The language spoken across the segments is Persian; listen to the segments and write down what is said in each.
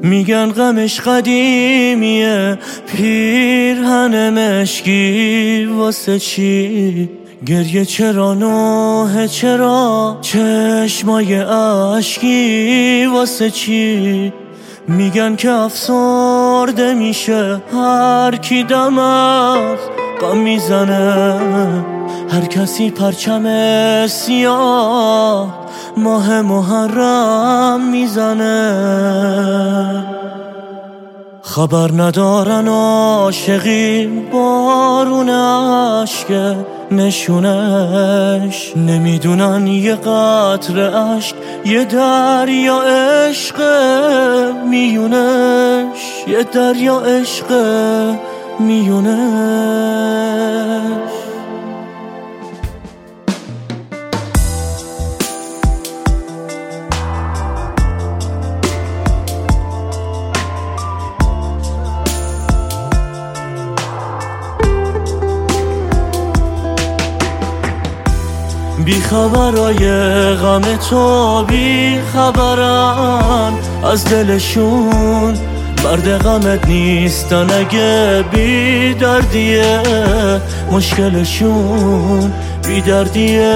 میگن غمش قدیمیه، پیرهن مشکی واسه چی؟ گریه چرا نوحه چرا چشمای اشکی واسه چی؟ میگن که افسرده میشه هر کی دم از غم میزنه، هر کسی پرچم سیاه ماه محرم میزنه. خبر ندارن عاشقی بارون عشق نشونش، نمیدونن یه قطره عشق یه دریا عشق میونش، یه دریا عشق میونش. بی خبرای غم تو بی خبرن از دلشون، مرد غمت نیستن اگه بی دردیه مشکلشون، بی دردیه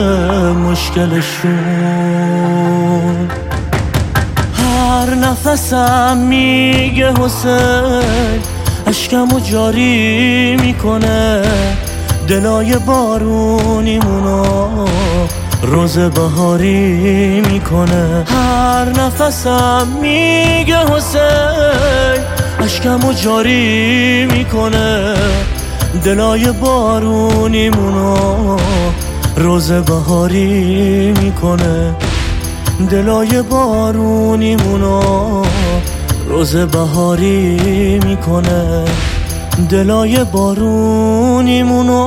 مشکلشون. هر نفسم میگه حسین اشکمو جاری میکنه، دلای بارونیمونو روز بهاری میکنه. هر نفسم میگه حسین اشکمو جاری میکنه، دلای بارونیمونو روز بهاری میکنه، دلای بارونیمونو روز بهاری میکنه، دلای بارونیمونو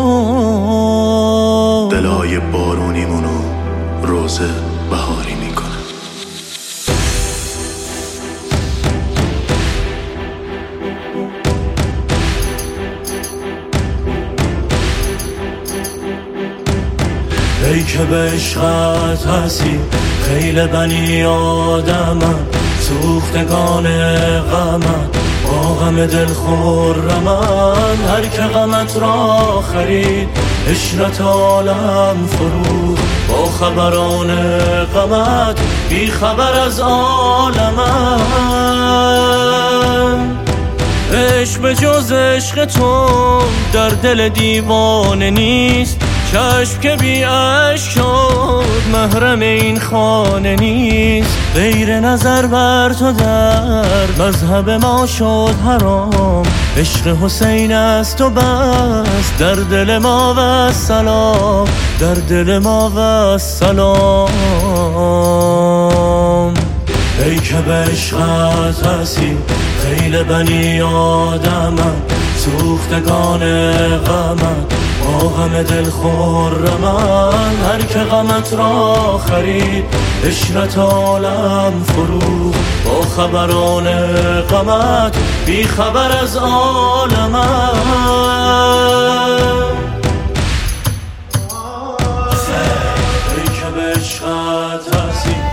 روز بهاری میکنه. ای که به عشقت هستی خیل بنی آدمم، سوختگان غمم با غم دل خرمن، هر که غمت را خرید عشرت عالم فرو، با خبران غمت بی خبر از عالمم. عشق به جز عشق تو در دل دیوانه نیست، چشم که بی عشق شد محرم این خانه نیست، غیر نظر بر تو در مذهب ما شد حرام، عشق حسین است و بس در دل ما و سلام، در دل ما و سلام. ای که به عشقت هستی خیل بنی آدمم، سوختگان غمم با غم دل خرمن، هر که غمت را خرید عشرت عالم فرو، با خبران غمت بی خبر از عالمم. ای که به عشقت هستی